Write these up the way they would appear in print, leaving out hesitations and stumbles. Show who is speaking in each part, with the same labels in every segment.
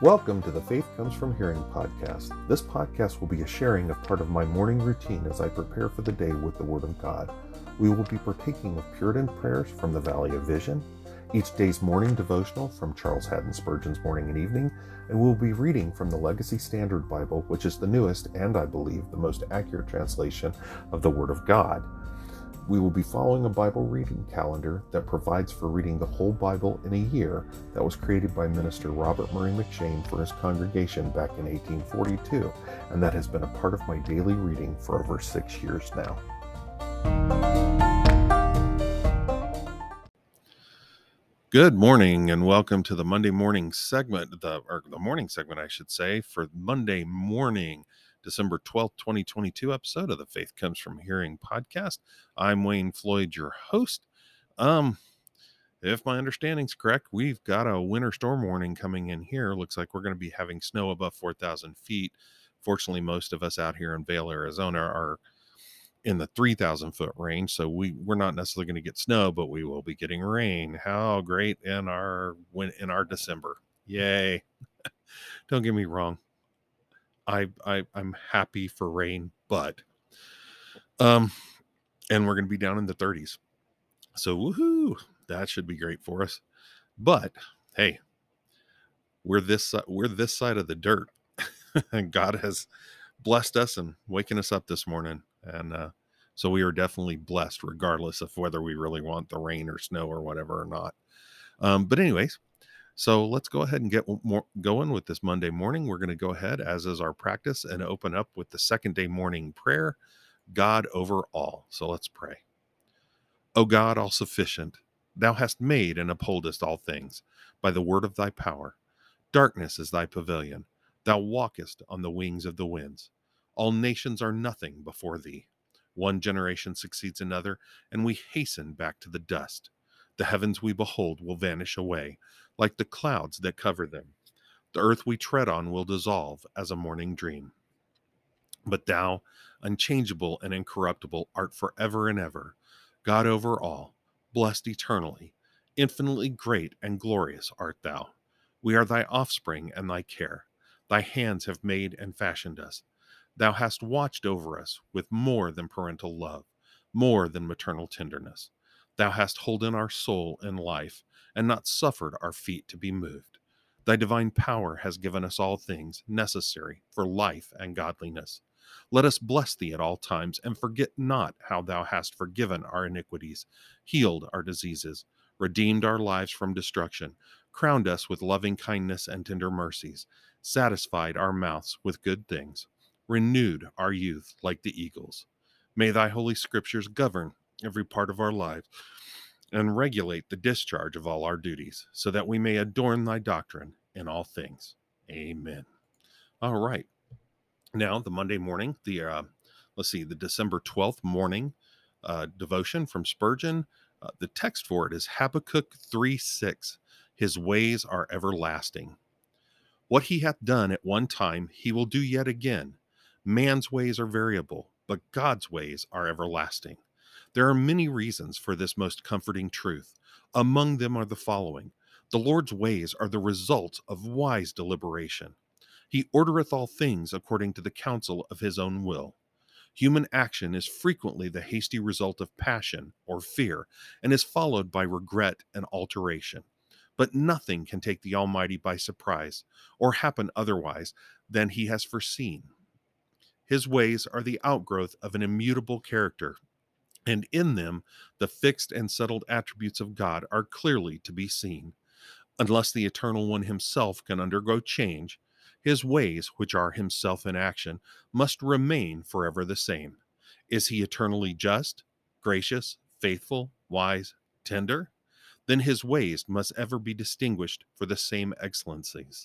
Speaker 1: Welcome to the Faith Comes From Hearing podcast. This podcast will be a sharing of part of my morning routine as I prepare for the day with the Word of God. We will be partaking of Puritan prayers from the Valley of Vision, each day's morning devotional from Charles Haddon Spurgeon's Morning and Evening, and we'll be reading from the Legacy Standard Bible, which is the newest and, I believe, the most accurate translation of the Word of God. We will be following a Bible reading calendar that provides for reading the whole Bible in a year that was created by Minister Robert Murray McCheyne for his congregation back in 1842, and that has been a part of my daily reading for over 6 years now. Good morning and welcome to the Monday morning segment, the morning segment, I should say, for Monday morning, December 12th, 2022 episode of the Faith Comes From Hearing podcast. I'm Wayne Floyd, your host. If my understanding's correct, we've got a winter storm warning coming in here. Looks like we're going to be having snow above 4,000 feet. Fortunately, most of us out here in Vail, Arizona are in the 3,000 foot range, so we're not necessarily going to get snow, but we will be getting rain. How great in our December. Yay. Don't get me wrong. I'm happy for rain, but and we're going to be down in the 30s. So woohoo, that should be great for us. But hey, we're this side of the dirt. And God has blessed us and waking us up this morning, and so we are definitely blessed regardless of whether we really want the rain or snow or whatever or not. But anyways, so let's go ahead and get going with this Monday morning. We're going to go ahead, as is our practice, and open up with the second day morning prayer, God over all. So let's pray. O God, all sufficient, thou hast made and upholdest all things by the word of thy power. Darkness is thy pavilion. Thou walkest on the wings of the winds. All nations are nothing before thee. One generation succeeds another, and we hasten back to the dust. The heavens we behold will vanish away, like the clouds that cover them. The earth we tread on will dissolve as a morning dream. But thou, unchangeable and incorruptible, art forever and ever, God over all, blessed eternally, infinitely great and glorious art thou. We are thy offspring and thy care. Thy hands have made and fashioned us. Thou hast watched over us with more than parental love, more than maternal tenderness. Thou hast holden our soul in life, and not suffered our feet to be moved. Thy divine power has given us all things necessary for life and godliness. Let us bless thee at all times, and forget not how thou hast forgiven our iniquities, healed our diseases, redeemed our lives from destruction, crowned us with loving kindness and tender mercies, satisfied our mouths with good things, renewed our youth like the eagles. May thy holy scriptures govern every part of our lives and regulate the discharge of all our duties, so that we may adorn thy doctrine in all things. Amen. All right. Now, the Monday morning, the December 12th morning devotion from Spurgeon. The text for it is Habakkuk 3:6. His ways are everlasting. What he hath done at one time, he will do yet again. Man's ways are variable, but God's ways are everlasting. There are many reasons for this most comforting truth. Among them are the following. The Lord's ways are the result of wise deliberation. He ordereth all things according to the counsel of his own will. Human action is frequently the hasty result of passion or fear, and is followed by regret and alteration. But nothing can take the Almighty by surprise, or happen otherwise than he has foreseen. His ways are the outgrowth of an immutable character, and in them the fixed and settled attributes of God are clearly to be seen. Unless the Eternal One himself can undergo change, his ways, which are himself in action, must remain forever the same. Is he eternally just, gracious, faithful, wise, tender? Then his ways must ever be distinguished for the same excellences.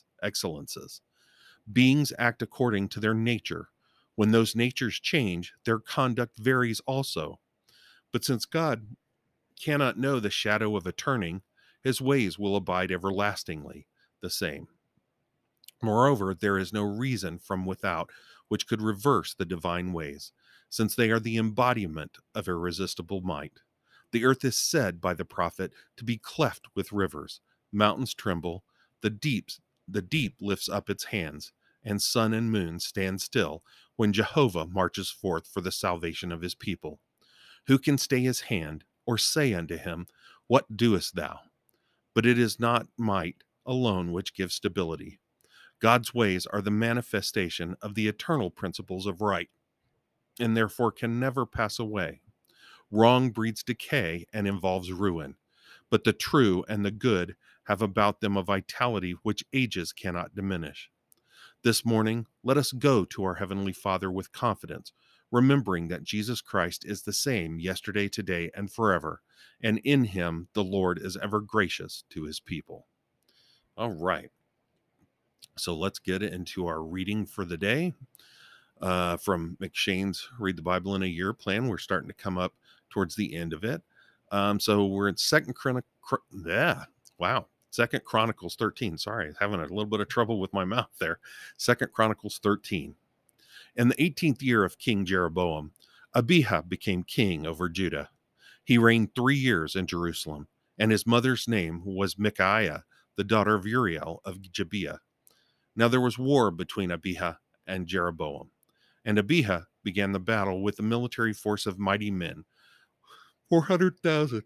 Speaker 1: Beings act according to their nature. When those natures change, their conduct varies also. But since God cannot know the shadow of a turning, his ways will abide everlastingly the same. Moreover, there is no reason from without which could reverse the divine ways, since they are the embodiment of irresistible might. The earth is said by the prophet to be cleft with rivers, mountains tremble, the deeps the deep lifts up its hands, and sun and moon stand still when Jehovah marches forth for the salvation of his people. Who can stay his hand, or say unto him, what doest thou? But it is not might alone which gives stability. God's ways are the manifestation of the eternal principles of right, and therefore can never pass away. Wrong breeds decay and involves ruin, but the true and the good have about them a vitality which ages cannot diminish. This morning, let us go to our Heavenly Father with confidence, remembering that Jesus Christ is the same yesterday, today, and forever, and in him the Lord is ever gracious to his people. All right, so let's get into our reading for the day. From McShane's Read the Bible in a Year plan. We're starting to come up towards the end of it. So we're in Second Chronicles 13. Sorry, having a little bit of trouble with my mouth there. Second Chronicles 13. In the 18th year of King Jeroboam, Abijah became king over Judah. He reigned 3 years in Jerusalem, and his mother's name was Micaiah, the daughter of Uriel of Gibeah. Now there was war between Abijah and Jeroboam. And Abijah began the battle with a military force of mighty men, 400,000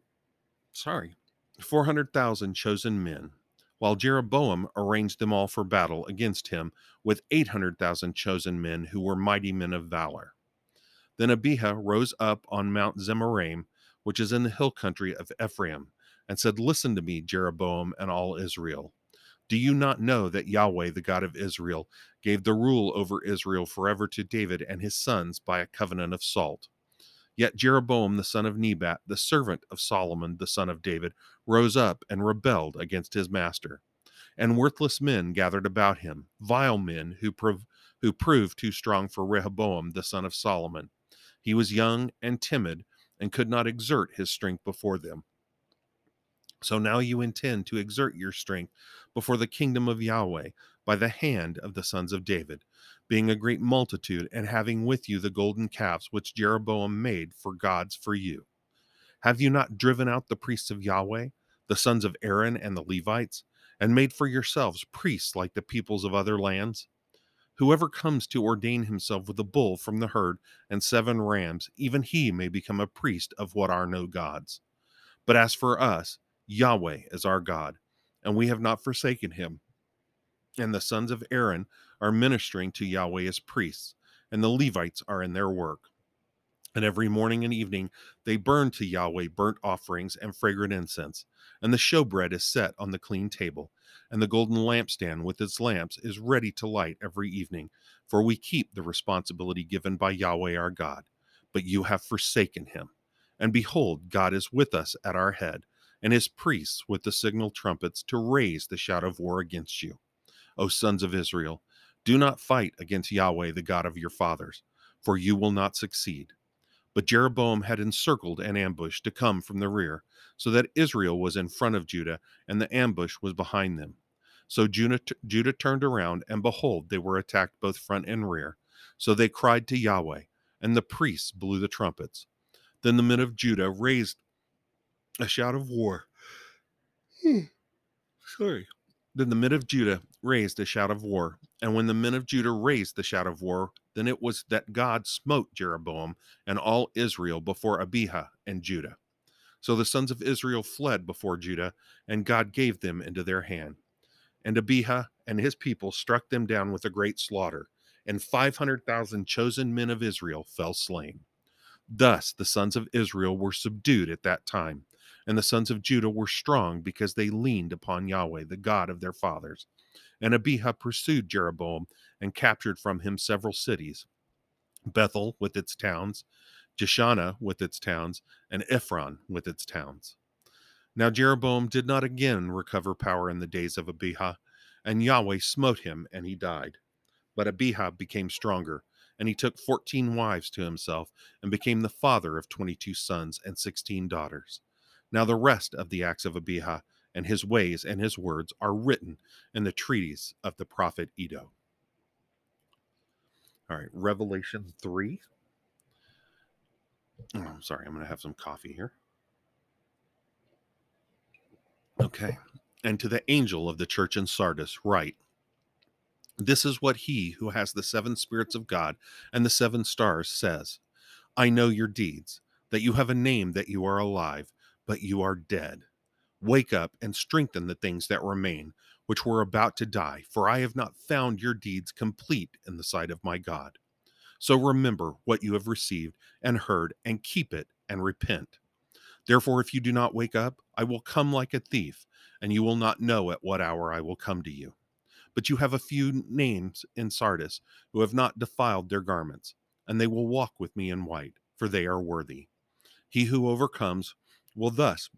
Speaker 1: chosen men, while Jeroboam arranged them all for battle against him with 800,000 chosen men who were mighty men of valor. Then Abijah rose up on Mount Zemaraim, which is in the hill country of Ephraim, and said, Listen to me, Jeroboam and all Israel. Do you not know that Yahweh, the God of Israel, gave the rule over Israel forever to David and his sons by a covenant of salt? Yet Jeroboam, the son of Nebat, the servant of Solomon, the son of David, rose up and rebelled against his master. And worthless men gathered about him, vile men who proved too strong for Rehoboam, the son of Solomon. He was young and timid and could not exert his strength before them. So now you intend to exert your strength before the kingdom of Yahweh by the hand of the sons of David, being a great multitude, and having with you the golden calves which Jeroboam made for gods for you. Have you not driven out the priests of Yahweh, the sons of Aaron and the Levites, and made for yourselves priests like the peoples of other lands? Whoever comes to ordain himself with a bull from the herd and 7 rams, even he may become a priest of what are no gods. But as for us, Yahweh is our God, and we have not forsaken him. And the sons of Aaron are ministering to Yahweh as priests, and the Levites are in their work. And every morning and evening they burn to Yahweh burnt offerings and fragrant incense, and the showbread is set on the clean table, and the golden lampstand with its lamps is ready to light every evening, for we keep the responsibility given by Yahweh our God. But you have forsaken him. And behold, God is with us at our head, and his priests with the signal trumpets to raise the shout of war against you. O sons of Israel, do not fight against Yahweh, the God of your fathers, for you will not succeed. But Jeroboam had encircled an ambush to come from the rear, so that Israel was in front of Judah, and the ambush was behind them. So Judah turned around, and behold, they were attacked both front and rear. So they cried to Yahweh, and the priests blew the trumpets. Then the men of Judah raised a shout of war. Then the men of Judah raised a shout of war. And when the men of Judah raised the shout of war, then it was that God smote Jeroboam and all Israel before Abijah and Judah. So the sons of Israel fled before Judah, and God gave them into their hand. And Abijah and his people struck them down with a great slaughter, and 500,000 chosen men of Israel fell slain. Thus the sons of Israel were subdued at that time, and the sons of Judah were strong because they leaned upon Yahweh, the God of their fathers. And Abijah pursued Jeroboam and captured from him several cities, Bethel with its towns, Jeshanah with its towns, and Ephron with its towns. Now Jeroboam did not again recover power in the days of Abijah, and Yahweh smote him, and he died. But Abijah became stronger, and he took 14 wives to himself, and became the father of 22 sons and 16 daughters. Now the rest of the acts of Abijah, and his ways and his words, are written in the treatise of the prophet Iddo. All right, Revelation 3. Oh, I'm sorry, I'm going to have some coffee here. Okay. And to the angel of the church in Sardis write, This is what he who has the seven spirits of God and the seven stars says. I know your deeds, that you have a name, that you are alive, but you are dead. Wake up and strengthen the things that remain, which were about to die, for I have not found your deeds complete in the sight of my God. So remember what you have received and heard, and keep it and repent. Therefore, if you do not wake up, I will come like a thief, and you will not know at what hour I will come to you. But you have a few names in Sardis who have not defiled their garments, and they will walk with me in white, for they are worthy. He who overcomes will thus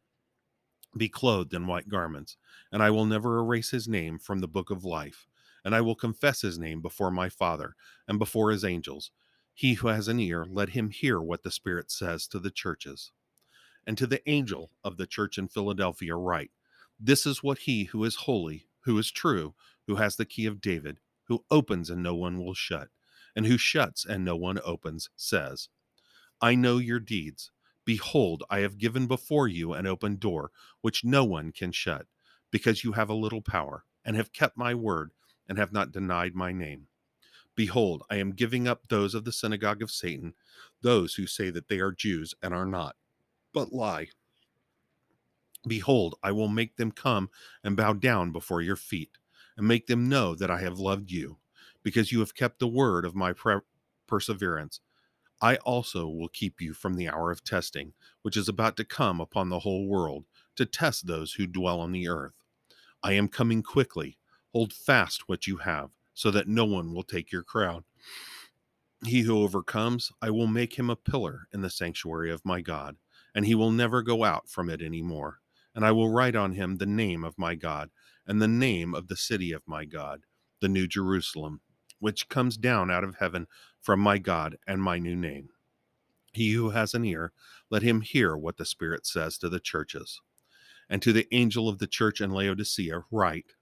Speaker 1: be clothed in white garments, and I will never erase his name from the book of life, and I will confess his name before my Father and before his angels. He who has an ear, let him hear what the Spirit says to the churches. And to the angel of the church in Philadelphia write, this is what he who is holy, who is true, who has the key of David, who opens and no one will shut, and who shuts and no one opens, says, I know your deeds. Behold, I have given before you an open door, which no one can shut, because you have a little power, and have kept my word, and have not denied my name. Behold, I am giving up those of the synagogue of Satan, those who say that they are Jews and are not, but lie. Behold, I will make them come and bow down before your feet, and make them know that I have loved you, because you have kept the word of my perseverance. I also will keep you from the hour of testing, which is about to come upon the whole world, to test those who dwell on the earth. I am coming quickly. Hold fast what you have, so that no one will take your crown. He who overcomes, I will make him a pillar in the sanctuary of my God, and he will never go out from it any more. And I will write on him the name of my God, and the name of the city of my God, the New Jerusalem, which comes down out of heaven from my God, and my new name. He who has an ear, let him hear what the Spirit says to the churches. And to the angel of the church in Laodicea write,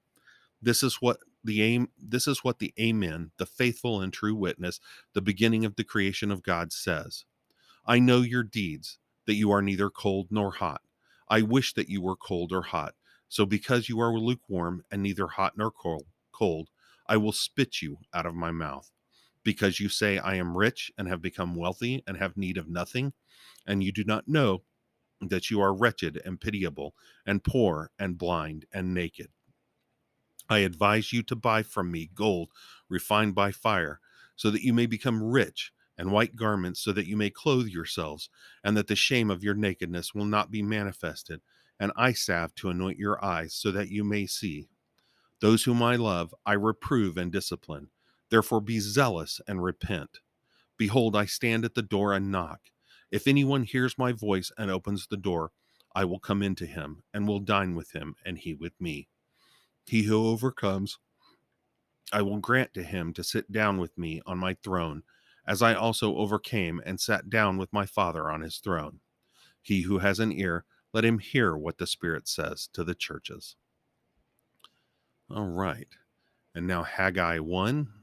Speaker 1: this is what the Amen, the faithful and true witness, the beginning of the creation of God says. I know your deeds, that you are neither cold nor hot. I wish that you were cold or hot. So because you are lukewarm and neither hot nor cold, I will spit you out of my mouth. Because you say, I am rich and have become wealthy and have need of nothing, and you do not know that you are wretched and pitiable and poor and blind and naked. I advise you to buy from me gold refined by fire, so that you may become rich, and white garments, so that you may clothe yourselves, and that the shame of your nakedness will not be manifested, and eye salve to anoint your eyes, so that you may see. Those whom I love, I reprove and discipline. Therefore be zealous and repent. Behold, I stand at the door and knock. If anyone hears my voice and opens the door, I will come into him, and will dine with him, and he with me. He who overcomes, I will grant to him to sit down with me on my throne, as I also overcame and sat down with my Father on his throne. He who has an ear, let him hear what the Spirit says to the churches. All right. And now Haggai 1.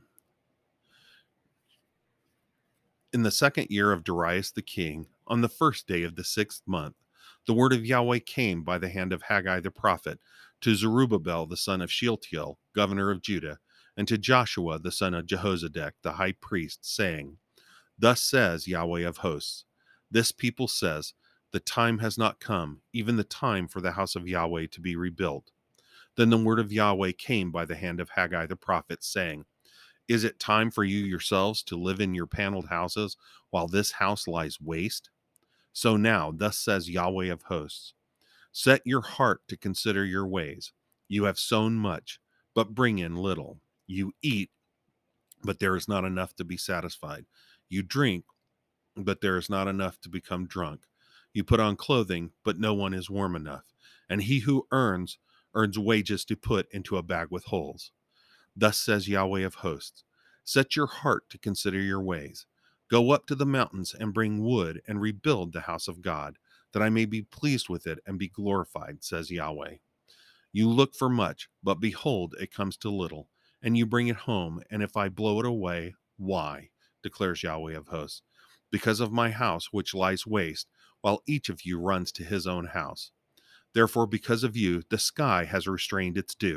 Speaker 1: In the second year of Darius the king, on the first day of the 6th month, the word of Yahweh came by the hand of Haggai the prophet to Zerubbabel the son of Shealtiel, governor of Judah, and to Joshua the son of Jehozadak the high priest, saying, Thus says Yahweh of hosts, this people says, the time has not come, even the time for the house of Yahweh to be rebuilt. Then the word of Yahweh came by the hand of Haggai the prophet, saying, Is it time for you yourselves to live in your paneled houses while this house lies waste? So now, thus says Yahweh of hosts, set your heart to consider your ways. You have sown much, but bring in little. You eat, but there is not enough to be satisfied. You drink, but there is not enough to become drunk. You put on clothing, but no one is warm enough. And he who earns wages to put into a bag with holes. Thus says Yahweh of hosts, set your heart to consider your ways. Go up to the mountains and bring wood and rebuild the house of God, that I may be pleased with it and be glorified, says Yahweh. You look for much, but behold, it comes to little, and you bring it home, and if I blow it away, why? Declares Yahweh of hosts. Because of my house which lies waste, while each of you runs to his own house. Therefore, because of you, the sky has restrained its dew,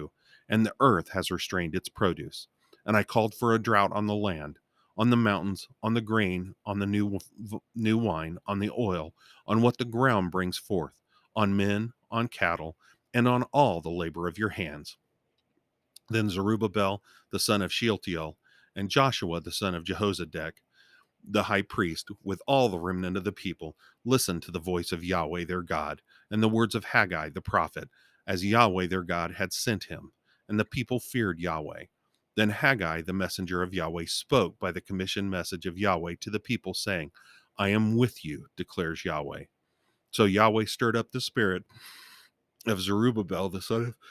Speaker 1: and the earth has restrained its produce. And I called for a drought on the land, on the mountains, on the grain, on the new wine, on the oil, on what the ground brings forth, on men, on cattle, and on all the labor of your hands. Then Zerubbabel the son of Shealtiel, and Joshua the son of Jehozadak, the high priest, with all the remnant of the people, listened to the voice of Yahweh their God, and the words of Haggai the prophet, as Yahweh their God had sent him. And the people feared Yahweh. Then Haggai, the messenger of Yahweh, spoke by the commissioned message of Yahweh to the people, saying, I am with you, declares Yahweh. So Yahweh stirred up the spirit of Zerubbabel, the son of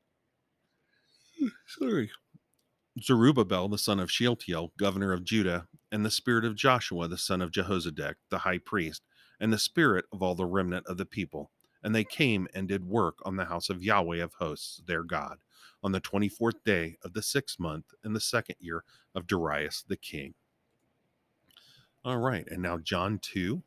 Speaker 1: Zerubbabel, the son of Shealtiel, governor of Judah, and the spirit of Joshua, the son of Jehozadak, the high priest, and the spirit of all the remnant of the people. And they came and did work on the house of Yahweh of hosts, their God, on the 24th day of the 6th month in the 2nd year of Darius the king. All right, and now John 2.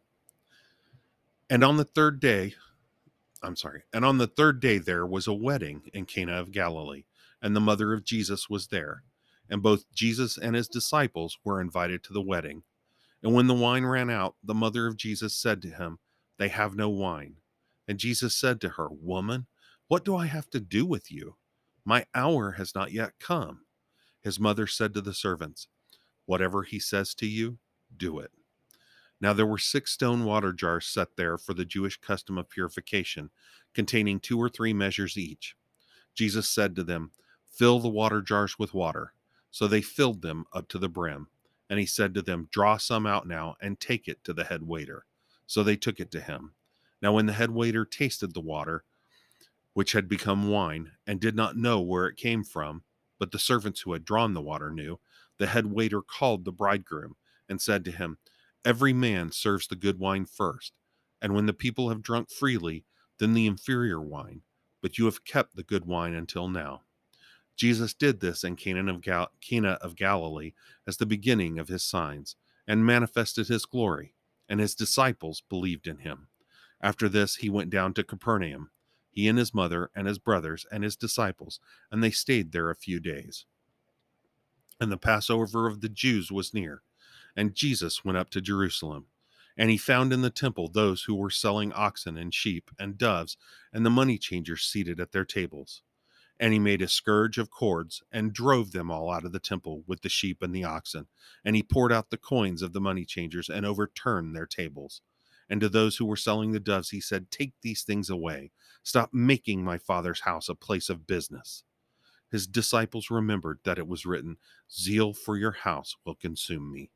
Speaker 1: And on the third day, and on the third day there was a wedding in Cana of Galilee, and the mother of Jesus was there. And both Jesus and his disciples were invited to the wedding. And when the wine ran out, the mother of Jesus said to him, They have no wine. And Jesus said to her, Woman, what do I have to do with you? My hour has not yet come. His mother said to the servants, Whatever he says to you, do it. Now there were 6 stone water jars set there for the Jewish custom of purification, containing 2 or 3 measures each. Jesus said to them, Fill the water jars with water. So they filled them up to the brim. And he said to them, Draw some out now and take it to the head waiter. So they took it to him. Now when the head waiter tasted the water, which had become wine, and did not know where it came from, but the servants who had drawn the water knew, the head waiter called the bridegroom and said to him, Every man serves the good wine first, and when the people have drunk freely, then the inferior wine, but you have kept the good wine until now. Jesus did this in Cana of Galilee as the beginning of his signs, and manifested his glory, and his disciples believed in him. After this, he went down to Capernaum, he and his mother and his brothers and his disciples, and they stayed there a few days. And the Passover of the Jews was near, and Jesus went up to Jerusalem. And he found in the temple those who were selling oxen and sheep and doves, and the money changers seated at their tables. And he made a scourge of cords, and drove them all out of the temple with the sheep and the oxen. And he poured out the coins of the money changers, and overturned their tables. And to those who were selling the doves, he said, Take these things away. Stop making my Father's house a place of business. His disciples remembered that it was written, Zeal for your house will consume me.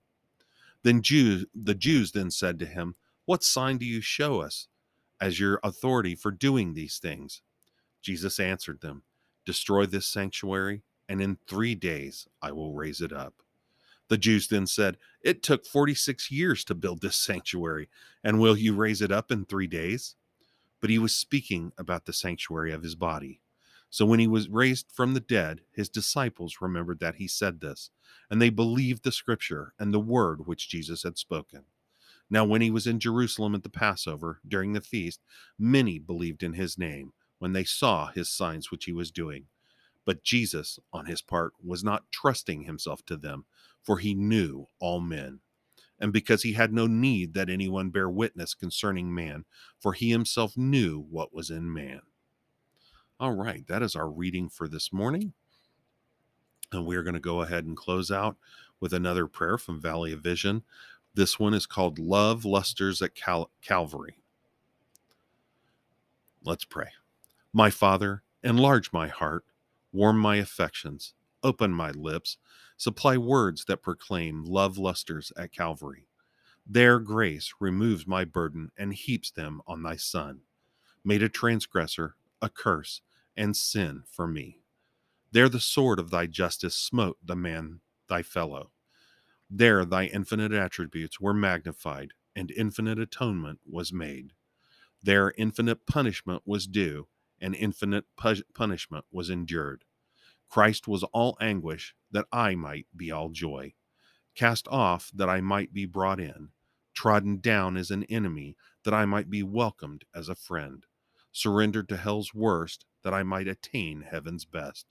Speaker 1: The Jews then said to him, What sign do you show us as your authority for doing these things? Jesus answered them, Destroy this sanctuary, and in 3 days I will raise it up. The Jews then said, It took 46 years to build this sanctuary, and will you raise it up in 3 days? But he was speaking about the sanctuary of his body. So when he was raised from the dead, his disciples remembered that he said this, and they believed the scripture and the word which Jesus had spoken. Now when he was in Jerusalem at the Passover, during the feast, many believed in his name, when they saw his signs which he was doing. But Jesus, on his part, was not trusting himself to them, for he knew all men. And because he had no need that anyone bear witness concerning man, for he himself knew what was in man. All right, that is our reading for this morning. And we're going to go ahead and close out with another prayer from Valley of Vision. This one is called Love Lusters at Calvary. Let's pray. My Father, enlarge my heart, warm my affections, open my lips, supply words that proclaim love lusters at Calvary. Their grace removes my burden and heaps them on thy Son, made a transgressor, a curse, and sin for me. There the sword of thy justice smote the man thy fellow. There thy infinite attributes were magnified, and infinite atonement was made. There infinite punishment was due, and infinite punishment was endured. Christ was all anguish, that I might be all joy. Cast off, that I might be brought in. Trodden down as an enemy, that I might be welcomed as a friend. Surrendered to hell's worst, that I might attain heaven's best.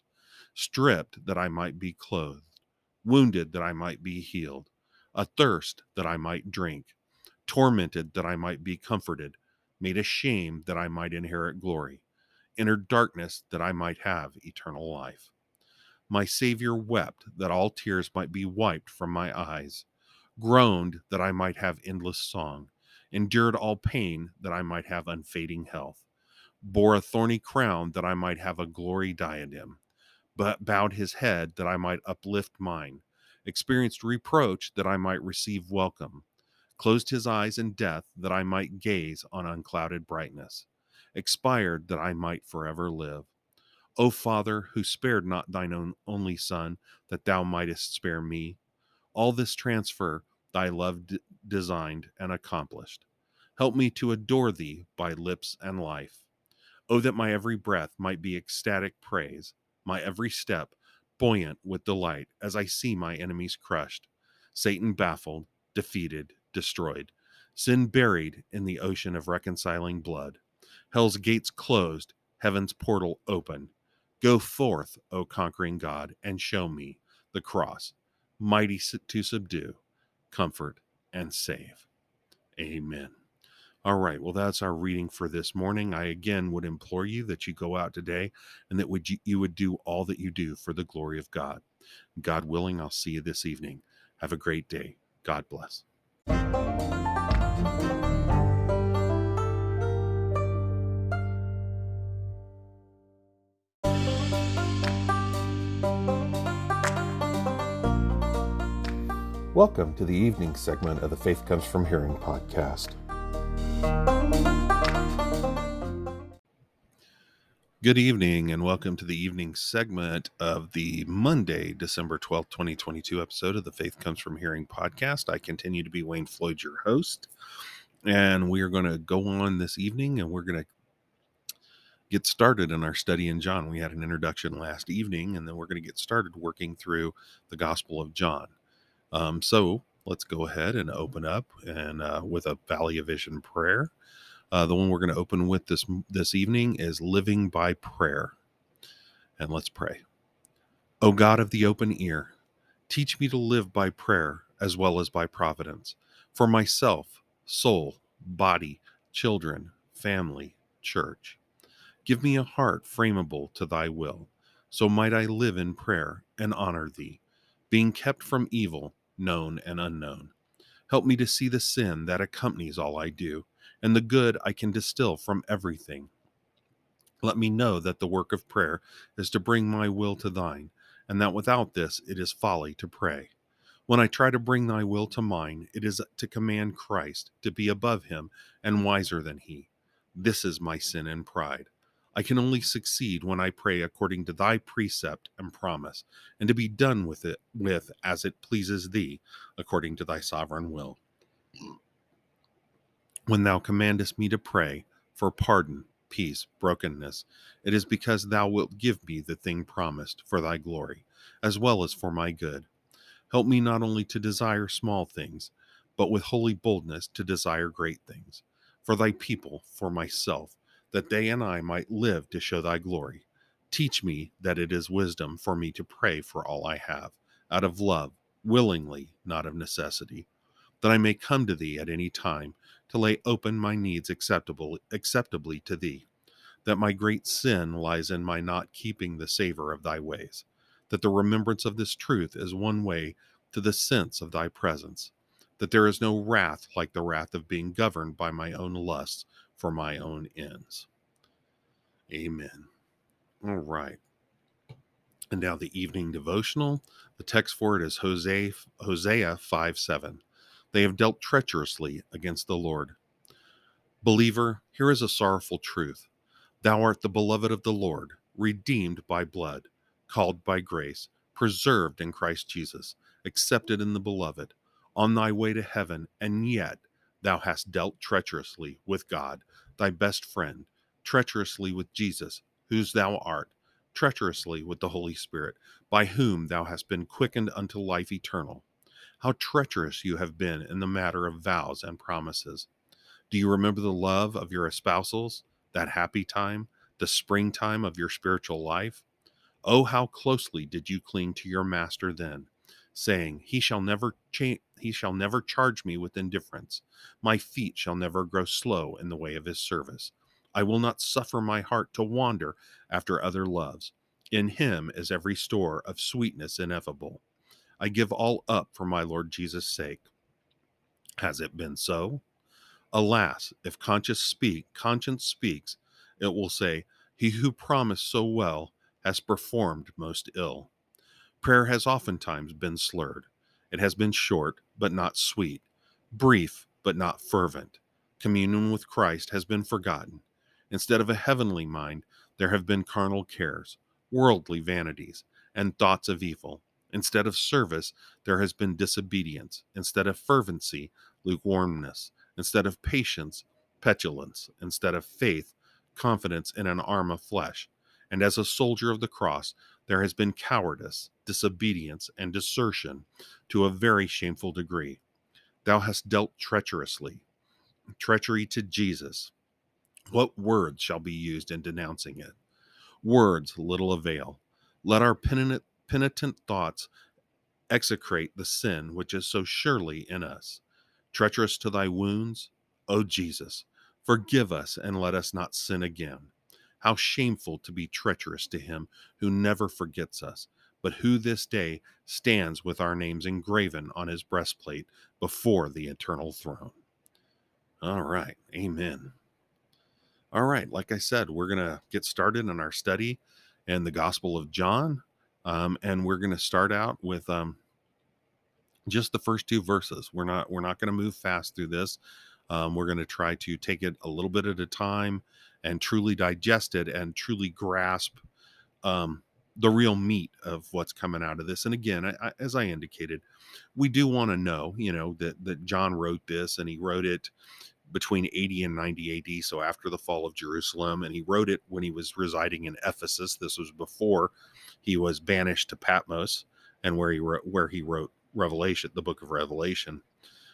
Speaker 1: stripped that I might be clothed, wounded that I might be healed, athirst that I might drink, tormented that I might be comforted, made ashamed that I might inherit glory, entered darkness that I might have eternal life. My Savior wept that all tears might be wiped from my eyes, groaned that I might have endless song, endured all pain that I might have unfading health, bore a thorny crown that I might have a glory diadem, but bowed his head that I might uplift mine, experienced reproach that I might receive welcome, closed his eyes in death that I might gaze on unclouded brightness, expired that I might forever live. O Father, who spared not thine own only Son, that thou mightest spare me, all this transfer thy love designed and accomplished. Help me to adore thee by lips and life. Oh, that my every breath might be ecstatic praise, my every step buoyant with delight as I see my enemies crushed, Satan baffled, defeated, destroyed, sin buried in the ocean of reconciling blood, hell's gates closed, heaven's portal open. Go forth, O conquering God, and show me the cross, mighty to subdue, comfort, and save. Amen. All right, well, that's our reading for this morning. I again would implore you that you go out today and that you would do all that you do for the glory of God. God willing, I'll see you this evening. Have a great day. God bless. Welcome to the evening segment of the Faith Comes From Hearing podcast. Good evening, and welcome to the evening segment of the Monday, December 12th, 2022 episode of the Faith Comes From Hearing podcast. I continue to be Wayne Floyd, your host, and we are going to go on this evening, and we're going to get started in our study in John. We had an introduction last evening, and then we're going to get started working through the Gospel of John. So let's go ahead and open up and with a Valley of Vision prayer. The one we're going to open with this evening is Living by Prayer. And let's pray. O God of the open ear, teach me to live by prayer as well as by providence, for myself, soul, body, children, family, church. Give me a heart frameable to thy will, so might I live in prayer and honor thee, being kept from evil, known and unknown. Help me to see the sin that accompanies all I do, and the good I can distill from everything. Let me know that the work of prayer is to bring my will to thine, and that without this it is folly to pray. When I try to bring thy will to mine, it is to command Christ, to be above him and wiser than he. This is my sin and pride. I can only succeed when I pray according to thy precept and promise, and to be done with as it pleases thee, according to thy sovereign will. When thou commandest me to pray for pardon, peace, brokenness, it is because thou wilt give me the thing promised for thy glory, as well as for my good. Help me not only to desire small things, but with holy boldness to desire great things, for thy people, for myself, that they and I might live to show thy glory. Teach me that it is wisdom for me to pray for all I have, out of love, willingly, not of necessity, that I may come to thee at any time, to lay open my needs acceptably to thee, that my great sin lies in my not keeping the savor of thy ways, that the remembrance of this truth is one way to the sense of thy presence, that there is no wrath like the wrath of being governed by my own lusts for my own ends. Amen. All right. And now the evening devotional. The text for it is Hosea 5:7. They have dealt treacherously against the Lord. Believer, here is a sorrowful truth. Thou art the beloved of the Lord, redeemed by blood, called by grace, preserved in Christ Jesus, accepted in the beloved, on thy way to heaven, and yet thou hast dealt treacherously with God, thy best friend, treacherously with Jesus, whose thou art, treacherously with the Holy Spirit, by whom thou hast been quickened unto life eternal. How treacherous you have been in the matter of vows and promises. Do you remember the love of your espousals, that happy time, the springtime of your spiritual life? Oh, how closely did you cling to your master then, saying, he shall never charge me with indifference. My feet shall never grow slow in the way of his service. I will not suffer my heart to wander after other loves. In him is every store of sweetness ineffable. I give all up for my Lord Jesus' sake. Has it been so? Alas, if conscience speaks, it will say, he who promised so well has performed most ill. Prayer has oftentimes been slurred. It has been short, but not sweet, brief, but not fervent. Communion with Christ has been forgotten. Instead of a heavenly mind, there have been carnal cares, worldly vanities, and thoughts of evil. Instead of service, there has been disobedience. Instead of fervency, lukewarmness. Instead of patience, petulance. Instead of faith, confidence in an arm of flesh. And as a soldier of the cross, there has been cowardice, disobedience, and desertion to a very shameful degree. Thou hast dealt treacherously, treachery to Jesus. What words shall be used in denouncing it? Words little avail. Let our penitent thoughts execrate the sin which is so surely in us. Treacherous to thy wounds, O Jesus, forgive us and let us not sin again. How shameful to be treacherous to him who never forgets us, but who this day stands with our names engraven on his breastplate before the eternal throne. All right, amen. All right, like I said, we're going to get started in our study in the Gospel of John, and we're going to start out with just the first two verses. We're not going to move fast through this. We're going to try to take it a little bit at a time and truly digest it and truly grasp the real meat of what's coming out of this. And again, as I indicated, we do want to know, that John wrote this, and he wrote it between 80 and 90 AD, so after the fall of Jerusalem, and he wrote it when he was residing in Ephesus. This was before he was banished to Patmos, and where he wrote Revelation, the book of Revelation.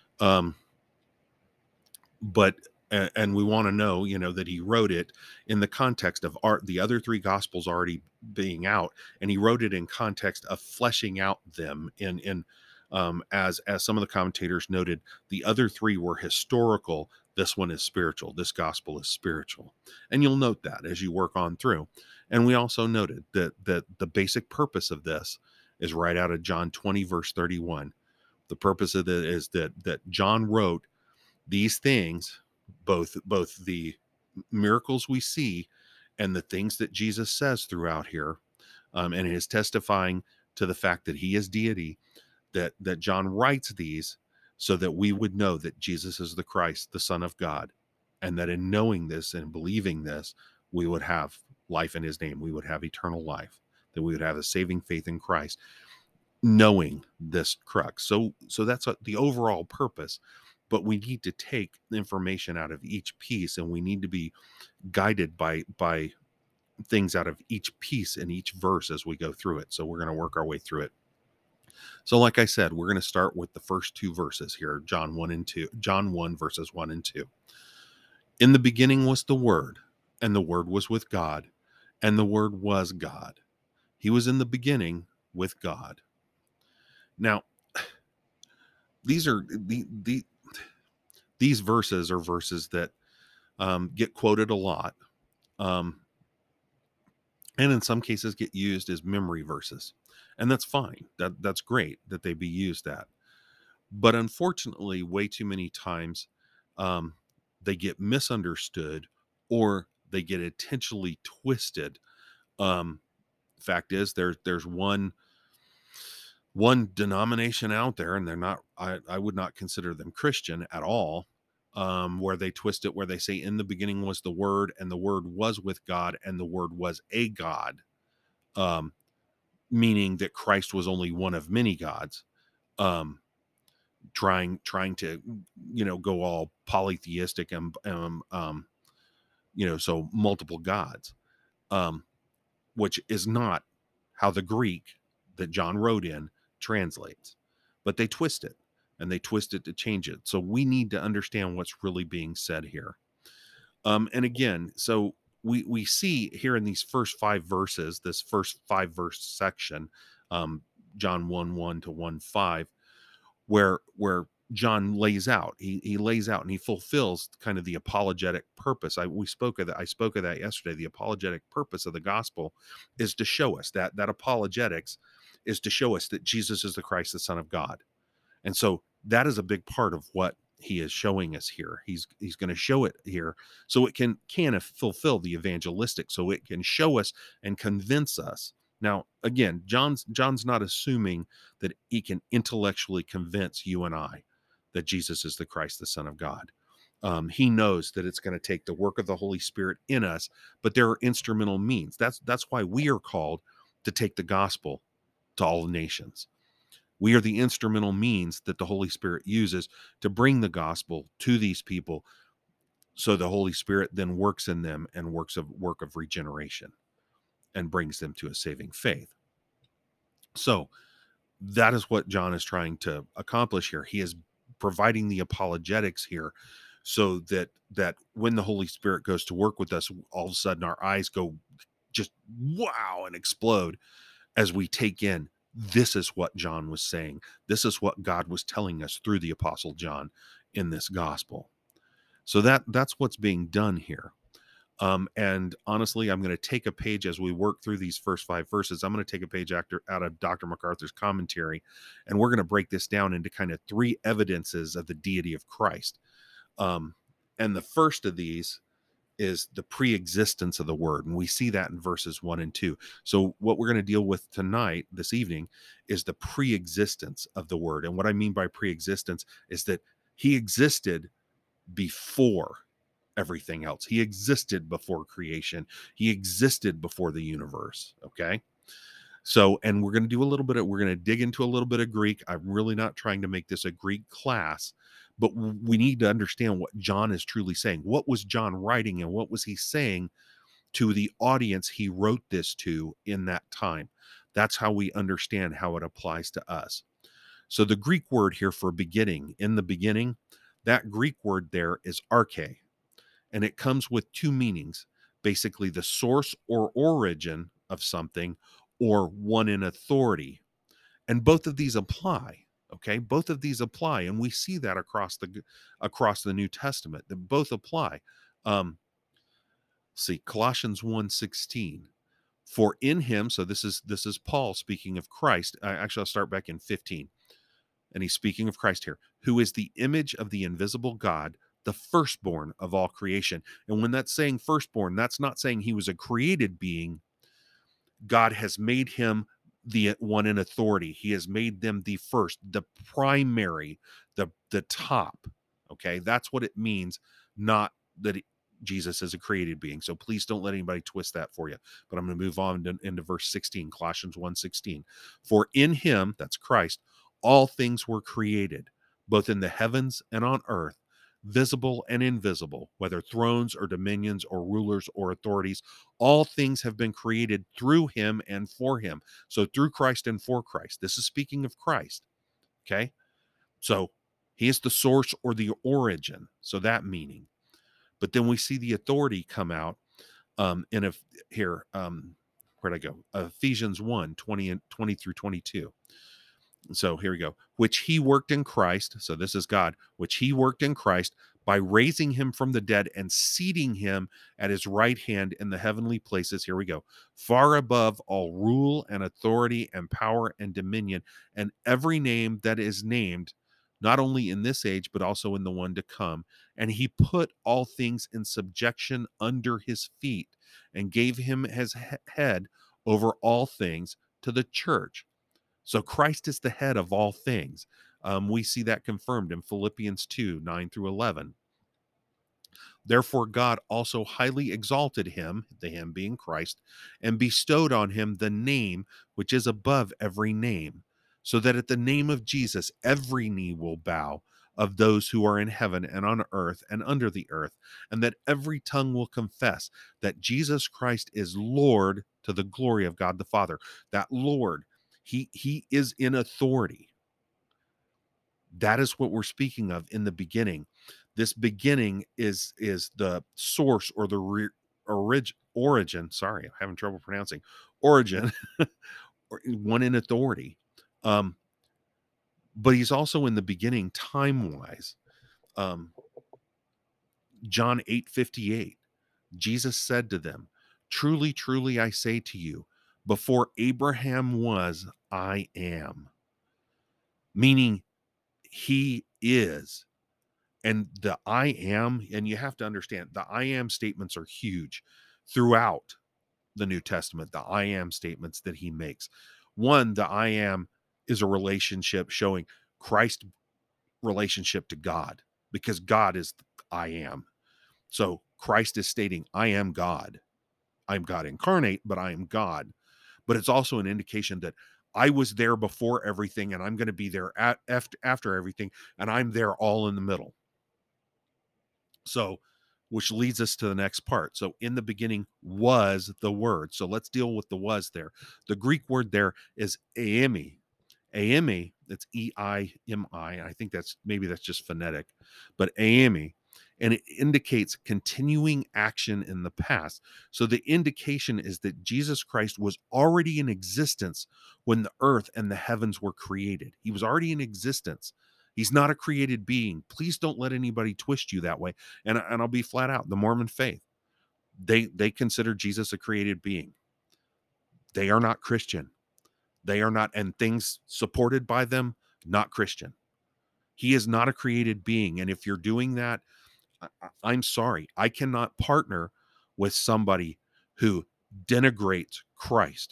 Speaker 1: But and we want to know, that he wrote it in the context of the other three gospels already being out, and he wrote it in context of fleshing out them in as some of the commentators noted, the other three were historical. This one is spiritual. This gospel is spiritual, and you'll note that as you work on through. And we also noted that the basic purpose of this is right out of John 20 verse 31. The purpose of it is that John wrote these things, both the miracles we see and the things that Jesus says throughout here, and is testifying to the fact that he is deity, that John writes these so that we would know that Jesus is the Christ, the Son of God, and that in knowing this and believing this, we would have life in his name. We would have eternal life, that we would have a saving faith in Christ, knowing this crux. So that's the overall purpose. But we need to take information out of each piece, and we need to be guided by things out of each piece in each verse as we go through it. So we're going to work our way through it. So like I said, we're going to start with the first two verses here, John 1 verses 1 and 2. In the beginning was the Word, and the Word was with God, and the Word was God. He was in the beginning with God. Now, these verses are verses that get quoted a lot, and in some cases get used as memory verses, and that's fine. That's great that they be used that. But unfortunately, way too many times they get misunderstood, or they get intentionally twisted. Fact is, there's one denomination out there, and they're not, I would not consider them Christian at all, where they twist it, where they say in the beginning was the Word, and the Word was with God, and the Word was a God, meaning that Christ was only one of many gods, trying to go all polytheistic and so multiple gods, which is not how the Greek that John wrote in translates. But they twist it, and they twist it to change it. So we need to understand what's really being said here. And again, so we see here in these first 5 verses, this first 5 verse section, um, John 1:1 to 1:5, where John lays out, he lays out and he fulfills kind of the apologetic purpose. I spoke of that yesterday. The apologetic purpose of the gospel is to show us that apologetics is to show us that Jesus is the Christ, the Son of God. And so that is a big part of what he is showing us here. He's going to show it here so it can fulfill the evangelistic, so it can show us and convince us. Now, again, John's not assuming that he can intellectually convince you and I that Jesus is the Christ, the Son of God. He knows that it's going to take the work of the Holy Spirit in us, but there are instrumental means. That's why we are called to take the gospel to all the nations. We are the instrumental means that the Holy Spirit uses to bring the gospel to these people, so the Holy Spirit then works in them and work of regeneration and brings them to a saving faith. So that is what John is trying to accomplish here. He is providing the apologetics here so that when the Holy Spirit goes to work with us, all of a sudden our eyes go just wow and explode as we take in, this is what John was saying. This is what God was telling us through the Apostle John in this gospel. So that's what's being done here. And honestly, I'm going to take a page as we work through these first 5 verses. I'm going to take a page out of Dr. MacArthur's commentary, and we're going to break this down into kind of 3 evidences of the deity of Christ. And the first of these is the pre-existence of the word, and we see that in verses 1 and 2. So what we're going to deal with tonight, this evening, is the pre-existence of the word. And what I mean by pre-existence is that he existed before everything else. He existed before creation. He existed before the universe. Okay. So, and we're going to dig into a little bit of Greek. I'm really not trying to make this a Greek class, but we need to understand what John is truly saying. What was John writing and what was he saying to the audience he wrote this to in that time? That's how we understand how it applies to us. So the Greek word here for beginning, in the beginning, that Greek word there is arche, and it comes with 2 meanings, basically the source or origin of something, or one in authority. And both of these apply. Okay, both of these apply, and we see that across the New Testament, that both apply. See Colossians 1:16. For in him, so this is Paul speaking of Christ. Actually, I'll start back in 15. And he's speaking of Christ here, who is the image of the invisible God, the firstborn of all creation. And when that's saying firstborn, that's not saying he was a created being. God has made him the one in authority. He has made them the first, the primary, the top. Okay, that's what it means, not that Jesus is a created being. So please don't let anybody twist that for you. But I'm going to move on into verse 16, Colossians 1:16. For in him, that's Christ, all things were created, both in the heavens and on earth, visible and invisible, whether thrones or dominions or rulers or authorities. All things have been created through him and for him. So through Christ and for Christ. This is speaking of Christ. Okay. So he is the source or the origin. So that meaning. But then we see the authority come out where'd I go? Ephesians 1:20 through 22. So here we go. Which he worked in Christ. So this is God, which he worked in Christ by raising him from the dead and seating him at his right hand in the heavenly places. Here we go. Far above all rule and authority and power and dominion and every name that is named, not only in this age, but also in the one to come. And he put all things in subjection under his feet and gave him his head over all things to the church. So Christ is the head of all things. We see that confirmed in Philippians 2:9 through 11. Therefore, God also highly exalted him, the him being Christ, and bestowed on him the name which is above every name, so that at the name of Jesus every knee will bow, of those who are in heaven and on earth and under the earth, and that every tongue will confess that Jesus Christ is Lord, to the glory of God the Father. That Lord, he is in authority. That is what we're speaking of in the beginning. This beginning is the source or the origin. Sorry, I'm having trouble pronouncing origin, or one in authority. But he's also in the beginning time-wise. John 8:58. Jesus said to them, "Truly, truly, I say to you, before Abraham was, I am." Meaning he is. And the I am, and you have to understand, the I am statements are huge throughout the New Testament, the I am statements that he makes. One, the I am is a relationship showing Christ's relationship to God, because God is I am. So Christ is stating, I am God. I'm God incarnate, but I am God. But it's also an indication that I was there before everything, and I'm going to be there after everything, and I'm there all in the middle. So, which leads us to the next part. So, in the beginning was the Word. So, let's deal with the was there. The Greek word there is eimi. Eimi, it's E-I-M-I. I think that's just phonetic, but eimi. And it indicates continuing action in the past. So, the indication is that Jesus Christ was already in existence when the earth and the heavens were created. He was already in existence. He's not a created being. Please don't let anybody twist you that way. And I'll be flat out. The Mormon faith, they consider Jesus a created being. They are not Christian. They are not, and things supported by them, not Christian. He is not a created being. And if you're doing that, I'm sorry. I cannot partner with somebody who denigrates Christ.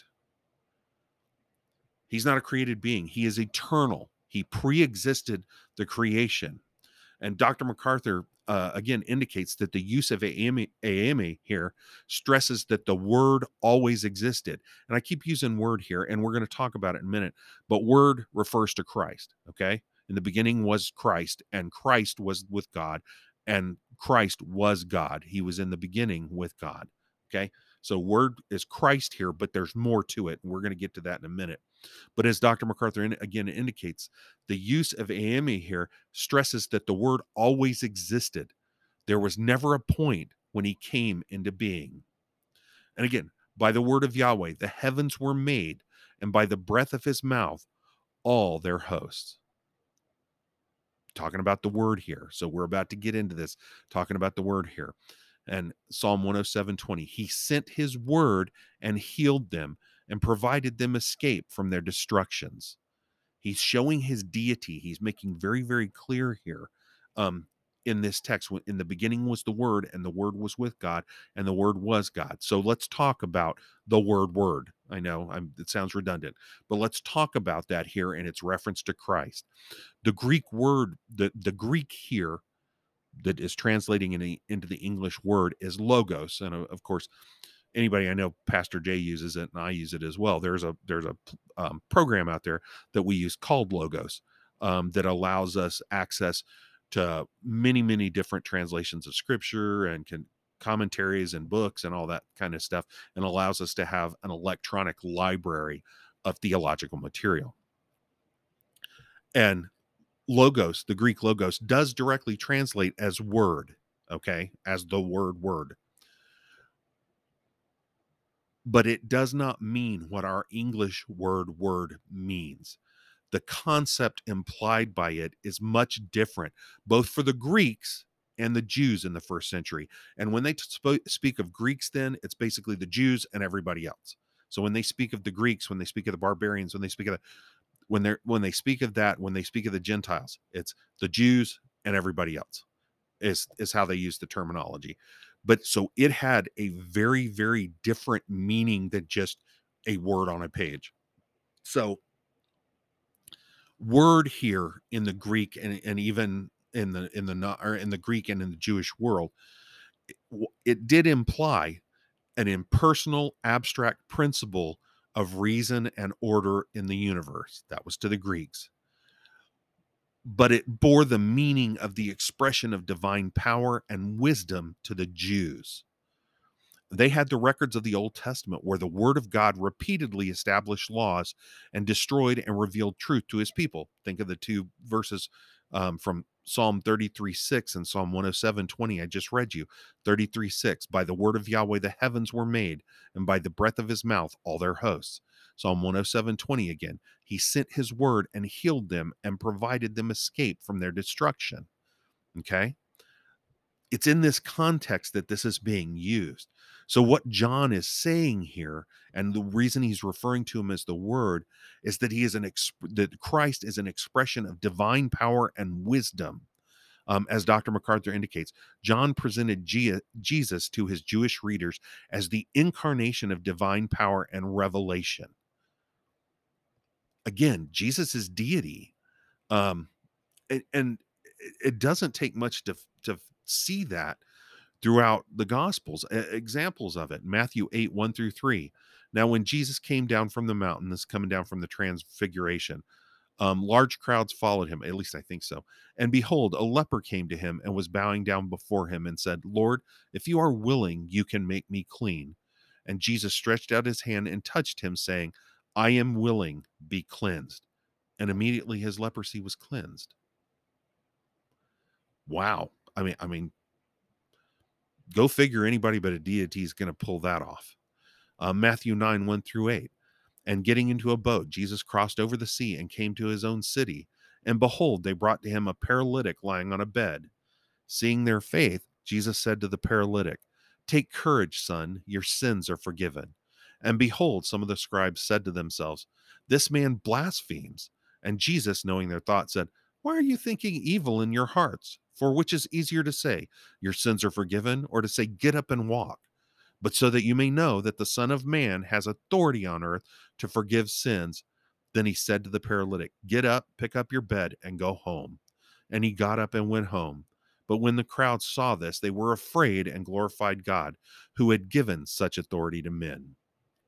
Speaker 1: He's not a created being. He is eternal. He pre-existed the creation. And Dr. MacArthur, again, indicates that the use of eimi here stresses that the Word always existed. And I keep using word here, and we're going to talk about it in a minute. But Word refers to Christ, okay? In the beginning was Christ, and Christ was with God, and Christ was God. He was in the beginning with God, okay? So Word is Christ here, but there's more to it, and we're going to get to that in a minute. But as Dr. MacArthur again indicates, the use of eimi here stresses that the Word always existed. There was never a point when he came into being. And again, by the word of Yahweh, the heavens were made, and by the breath of his mouth, all their hosts. Talking about the Word here. So we're about to get into this, talking about the Word here. And Psalm 107:20, he sent his word and healed them and provided them escape from their destructions. He's showing his deity. He's making very, very clear here in this text. In the beginning was the Word, and the Word was with God, and the Word was God. So let's talk about the word. I know it sounds redundant, but let's talk about that here in its reference to Christ. The Greek word, the Greek here that is translating into the English word is logos. And of course, anybody I know, Pastor Jay uses it, and I use it as well. There's a program out there that we use called Logos that allows us access to many, many different translations of Scripture and commentaries and books and all that kind of stuff, and allows us to have an electronic library of theological material. And logos, the Greek logos, does directly translate as word, okay, as the word. But it does not mean what our English word means. The concept implied by it is much different, both for the Greeks and the Jews in the first century. And when they speak of Greeks, then it's basically the Jews and everybody else. So when they speak of the Greeks, when they speak of the barbarians, when they speak of when they speak of the Gentiles, it's the Jews and everybody else is how they use the terminology. But so it had a very, very different meaning than just a word on a page. So word here in the Greek and even in the Greek and in the Jewish world, it did imply an impersonal, abstract principle of reason and order in the universe. That was to the Greeks. But it bore the meaning of the expression of divine power and wisdom to the Jews. They had the records of the Old Testament where the Word of God repeatedly established laws and destroyed and revealed truth to his people. Think of the two verses from Psalm 33:6 and Psalm 107:20, I just read you. 33:6, by the word of Yahweh the heavens were made, and by the breath of his mouth all their hosts. Psalm 107:20 again, he sent his word and healed them and provided them escape from their destruction. Okay? It's in this context that this is being used. So what John is saying here, and the reason he's referring to him as the Word, is that that Christ is an expression of divine power and wisdom. As Dr. MacArthur indicates, John presented Jesus to his Jewish readers as the incarnation of divine power and revelation. Again, Jesus is deity. Um, and it doesn't take much to see that throughout the Gospels. Examples of it: Matthew 8:1-3. Now, when Jesus came down from the mountain, this is coming down from the transfiguration, large crowds followed him, at least I think so. And behold, a leper came to him and was bowing down before him and said, Lord, if you are willing, you can make me clean. And Jesus stretched out his hand and touched him, saying, I am willing, be cleansed. And immediately his leprosy was cleansed. Wow. I mean, go figure, anybody but a deity is going to pull that off. Matthew 9:1-8. And getting into a boat, Jesus crossed over the sea and came to his own city. And behold, they brought to him a paralytic lying on a bed. Seeing their faith, Jesus said to the paralytic, Take courage, son, your sins are forgiven. And behold, some of the scribes said to themselves, This man blasphemes. And Jesus, knowing their thoughts, said, Why are you thinking evil in your hearts? For which is easier to say, Your sins are forgiven, or to say, Get up and walk? But so that you may know that the Son of Man has authority on earth to forgive sins. Then he said to the paralytic, Get up, pick up your bed, and go home. And he got up and went home. But when the crowd saw this, they were afraid and glorified God, who had given such authority to men.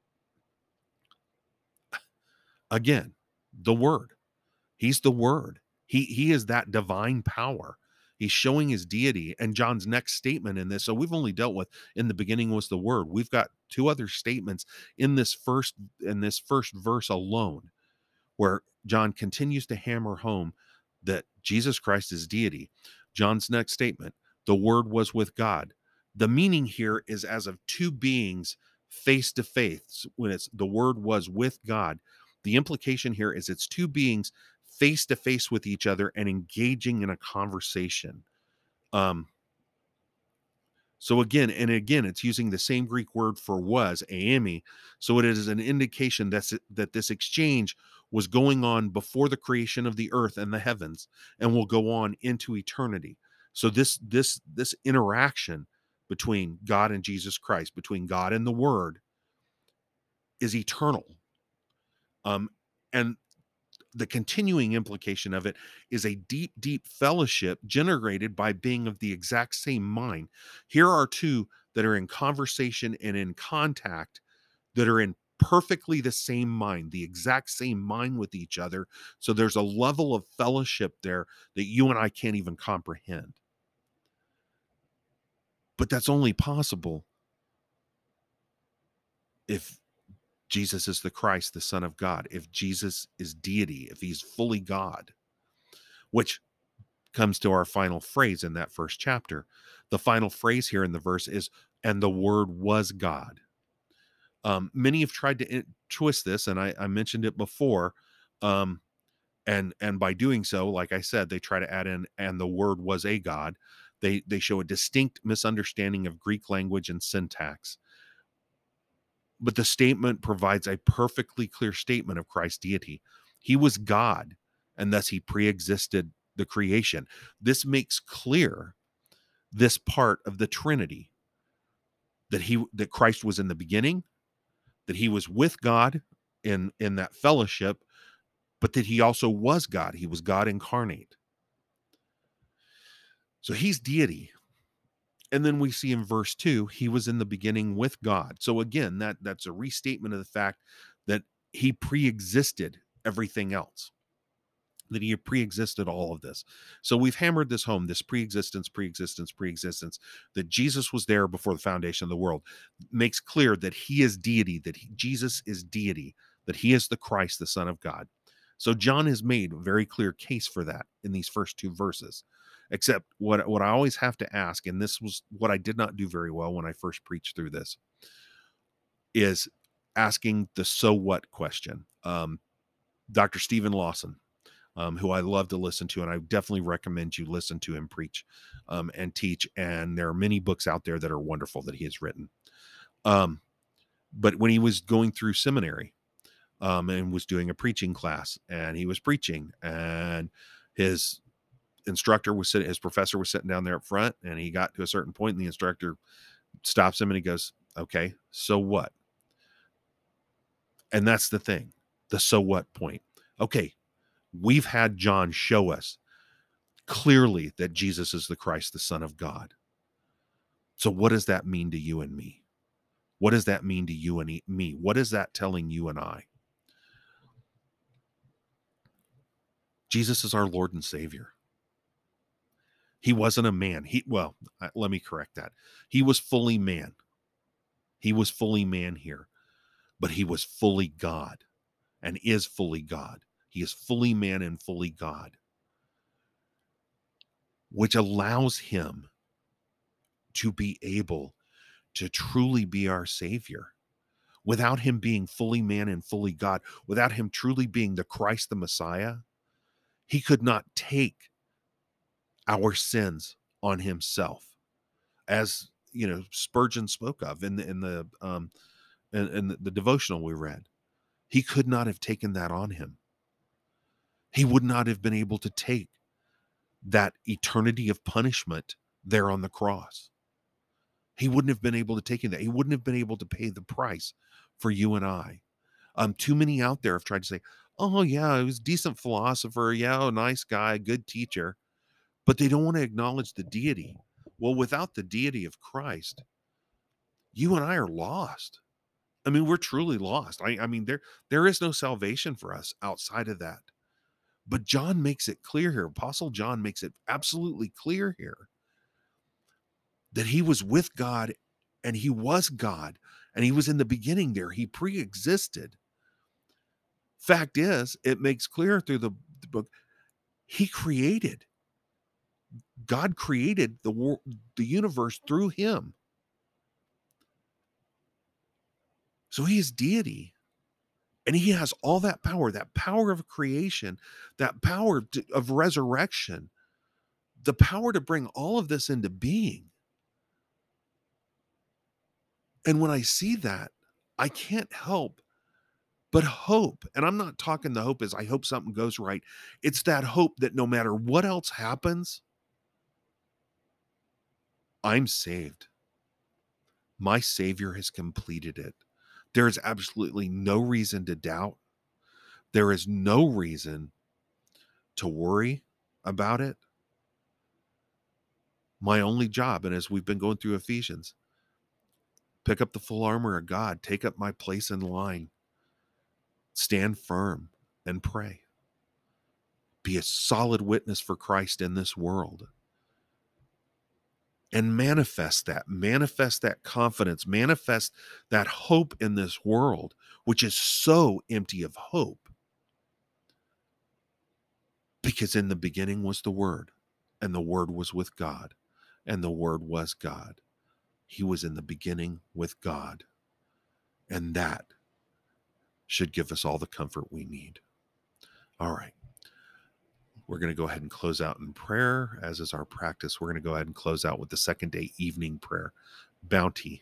Speaker 1: Again, the Word. He's the Word. He is that divine power. He's showing his deity. And John's next statement in this, so we've only dealt with, in the beginning was the Word. We've got two other statements in this first verse alone, where John continues to hammer home that Jesus Christ is deity. John's next statement, the Word was with God. The meaning here is as of two beings face to face. When it's the Word was with God, the implication here is it's two beings face to face with each other and engaging in a conversation. So again, it's using the same Greek word for was, eimi. So it is an indication that this exchange was going on before the creation of the earth and the heavens, and will go on into eternity. So this interaction between God and Jesus Christ, between God and the Word, is eternal. And the continuing implication of it is a deep, deep fellowship generated by being of the exact same mind. Here are two that are in conversation and in contact, that are in perfectly the same mind, the exact same mind with each other. So there's a level of fellowship there that you and I can't even comprehend. But that's only possible if Jesus is the Christ, the Son of God, if Jesus is deity, if he's fully God, which comes to our final phrase in that first chapter. The final phrase here in the verse is, and the Word was God. Many have tried to twist this, and I mentioned it before. And by doing so, like I said, they try to add in, and the Word was a God. They show a distinct misunderstanding of Greek language and syntax. But the statement provides a perfectly clear statement of Christ's deity. He was God, and thus he pre-existed the creation. This makes clear this part of the Trinity, that Christ was in the beginning, that he was with God in that fellowship, but that he also was God. He was God incarnate. So he's deity. And then we see in verse 2, he was in the beginning with God. So again, that's a restatement of the fact that he pre-existed everything else, that he had pre-existed all of this. So we've hammered this home, this pre-existence, that Jesus was there before the foundation of the world, makes clear that he is deity, Jesus is deity, that he is the Christ, the Son of God. So John has made a very clear case for that in these first two verses. Except what I always have to ask, and this was what I did not do very well when I first preached through this, is asking the so what question. Dr. Stephen Lawson, who I love to listen to, and I definitely recommend you listen to him preach and teach. And there are many books out there that are wonderful that he has written. But when he was going through seminary and was doing a preaching class, and he was preaching, and his his professor was sitting down there up front, and he got to a certain point, and the instructor stops him and he goes, "Okay, so what?" And that's the thing, the so what point. Okay, we've had John show us clearly that Jesus is the Christ, the Son of God. So what does that mean to you and me? What does that mean to you and me? What is that telling you and I? Jesus is our Lord and Savior. He wasn't a man. Let me correct that. He was fully man. He was fully man here, but he was fully God and is fully God. He is fully man and fully God, which allows him to be able to truly be our Savior. Without him being fully man and fully God, without him truly being the Christ, the Messiah, he could not take our sins on himself, as Spurgeon spoke of in the devotional we read. He could not have taken that on him. He would not have been able to take that eternity of punishment there on the cross. He wouldn't have been able to take that. He wouldn't have been able to pay the price for you and I. Too many out there have tried to say, "Oh yeah, he was a decent philosopher. Yeah, a nice guy, good teacher," but they don't want to acknowledge the deity. Well, without the deity of Christ, you and I are lost. I mean, we're truly lost. I mean, there is no salvation for us outside of that. But John makes it clear here. Apostle John makes it absolutely clear here that he was with God and he was God and he was in the beginning there. He pre-existed. Fact is, it makes clear through the book, God created the universe through him. So he is deity. And he has all that power of creation, that power of resurrection, the power to bring all of this into being. And when I see that, I can't help but hope. And I'm not talking the hope as I hope something goes right. It's that hope that no matter what else happens, I'm saved. My Savior has completed it. There is absolutely no reason to doubt. There is no reason to worry about it. My only job, and as we've been going through Ephesians, pick up the full armor of God, take up my place in line, stand firm and pray. Be a solid witness for Christ in this world. And manifest that confidence, manifest that hope in this world, which is so empty of hope. Because in the beginning was the Word, and the Word was with God, and the Word was God. He was in the beginning with God. And that should give us all the comfort we need. All right. We're going to go ahead and close out in prayer, as is our practice. We're going to go ahead and close out with the second day evening prayer, Bounty.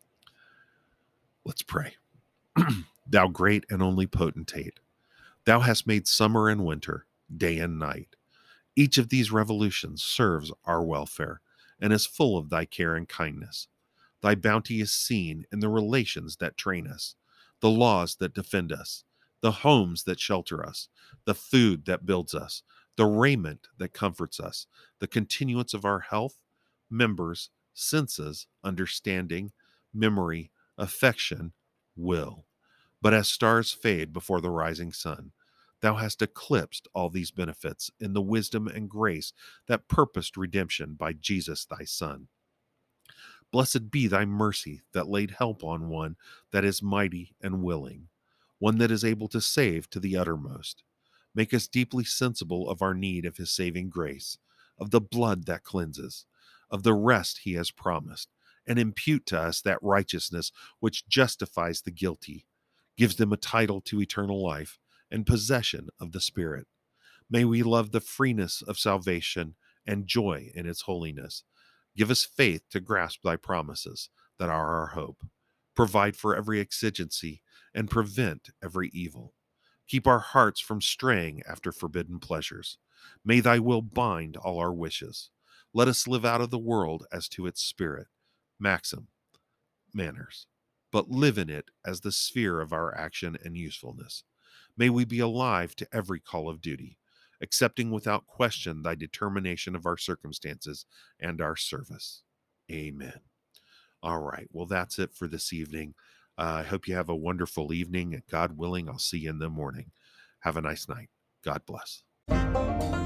Speaker 1: Let's pray. Thou great and only potentate, thou hast made summer and winter, day and night. Each of these revolutions serves our welfare and is full of thy care and kindness. Thy bounty is seen in the relations that train us, the laws that defend us, the homes that shelter us, the food that builds us, the raiment that comforts us, the continuance of our health, members, senses, understanding, memory, affection, will. But as stars fade before the rising sun, thou hast eclipsed all these benefits in the wisdom and grace that purposed redemption by Jesus thy Son. Blessed be thy mercy that laid help on one that is mighty and willing, one that is able to save to the uttermost. Make us deeply sensible of our need of his saving grace, of the blood that cleanses, of the rest he has promised, and impute to us that righteousness which justifies the guilty, gives them a title to eternal life, and possession of the Spirit. May we love the freeness of salvation and joy in its holiness. Give us faith to grasp thy promises that are our hope. Provide for every exigency and prevent every evil. Keep our hearts from straying after forbidden pleasures. May thy will bind all our wishes. Let us live out of the world as to its spirit, maxim, manners, but live in it as the sphere of our action and usefulness. May we be alive to every call of duty, accepting without question thy determination of our circumstances and our service. Amen. All right. Well, that's it for this evening. I hope you have a wonderful evening. And God willing, I'll see you in the morning. Have a nice night. God bless.